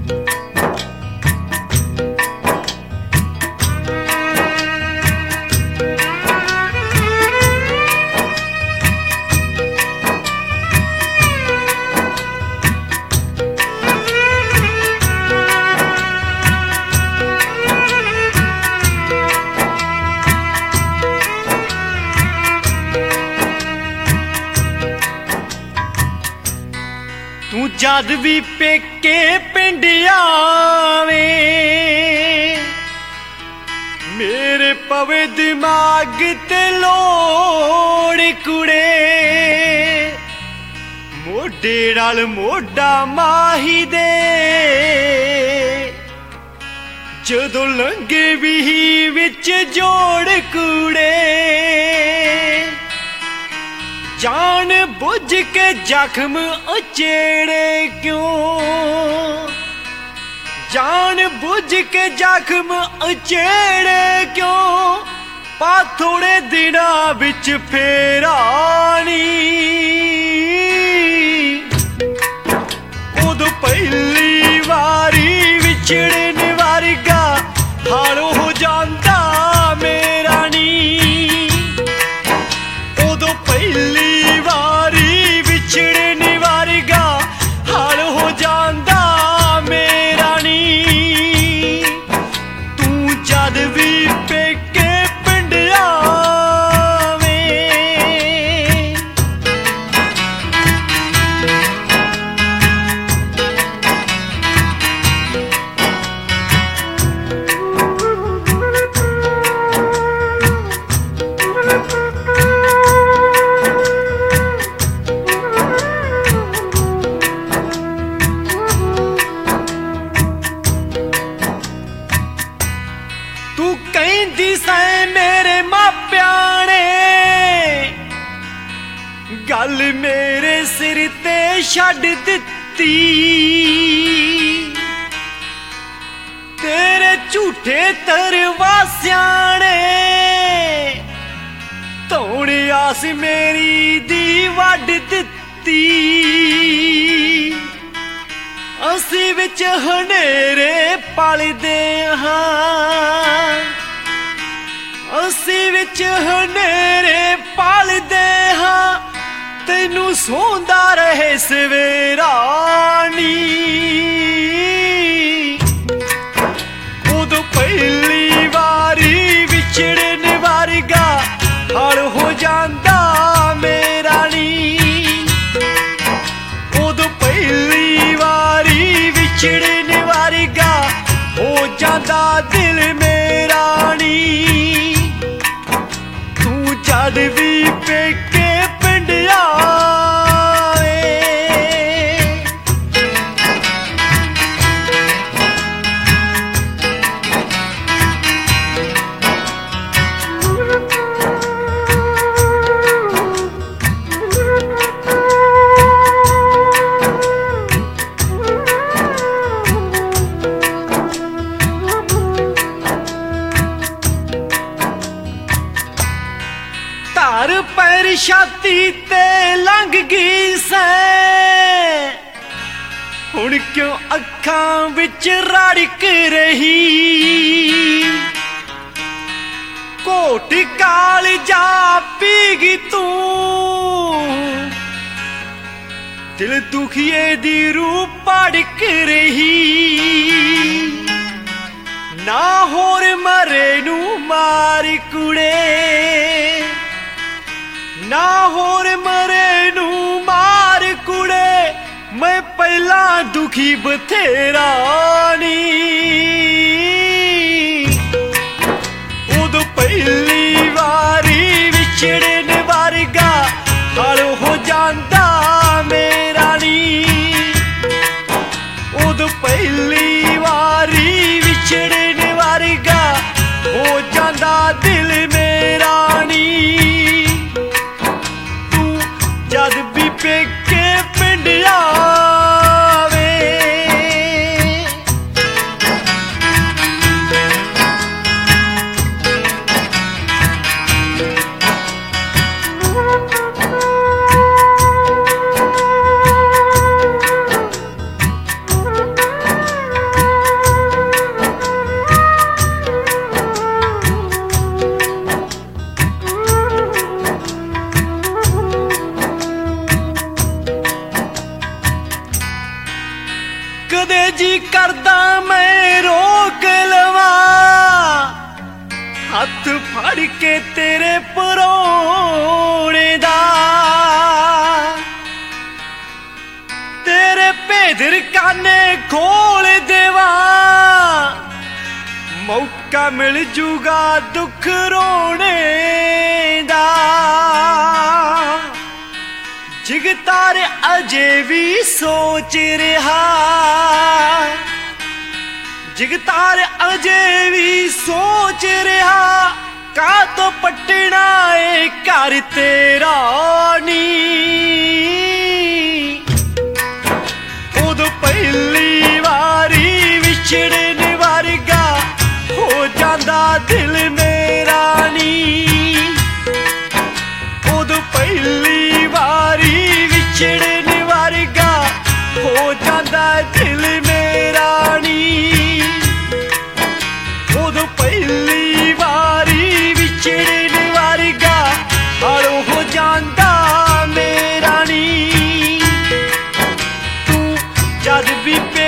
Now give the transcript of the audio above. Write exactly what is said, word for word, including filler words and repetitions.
तू जद भी पेके पिंड आवे मेरे पवे दिमाग ते लोड़ कुड़े मोढे नाल मोढा माही दे जदों लंघे भी विच जोड़ कुड़े जान बुझ के जख्म उचेड़े क्यों जान बुझ के जख्म उचेड़े क्यों पा थोड़े दिना बिच फेरानी उदों पहली वारी विछड़न वर्गा हाल हो जांदा मेरा नी उदों पहली विछड़न वर्गा हाल हो जांदा मेरा नी तू जद भी पेके पिंड आवे तू कहंदी सै मेरे मापियां ने गल मेरे सिर ते छड्ड दित्ती तेरे झूठे तरवासियां ने धौने आस मेरी दी वड्ड दित्ती असी विच हनेरे पलदे हां असी विच हनेरे पलदे हां तैनू सोंदा रहे सवेरा नी उदों पहली वारी विछड़न वर्गा हाल हो जांदा मेरा नी उदों पहली वारी विछड़न वर्गा हो जांदा दिल मेरा नी तू जद भी पेके पिंड आवे तार पैर छाती ते लंघ गई सै हुण क्यों अखां विच रड़क रही घोट काल जा पीगी तू दिल दुखिए दी रूह भड़क रही ना होर मरे नू मार कुड़े ना होर मरे नू मार कुड़े मैं पहला दुखी बथेरा नी उदों पहली वारी विछड़न वर्गा हाल हो जांदा मेरा नी उदों पहली वारी विछड़न वर्गा हो जांदा दिल मेरा नी जद भी पेके पिंड आवे कदे जी करदा मैं रोक लवा हथ फड़ के तेरे परोने दा तेरे भेदर काने खोल देवा मौका मिल जूगा दुख रोने दा जिगतार अजे भी सोच रहा जिगतार अजे भी सोच रहा का तो पटना है घर तेरा नी उदो पहली बारी विछड़न वर्गा हो जांदा दिल मेरा नी उदो पहली बारी विछड़न वर्गा हो जांदा दिल मेरा नी उदो पहली बारी विछड़न वर्गा हालो हो जांदा मेरा नी तू जद भी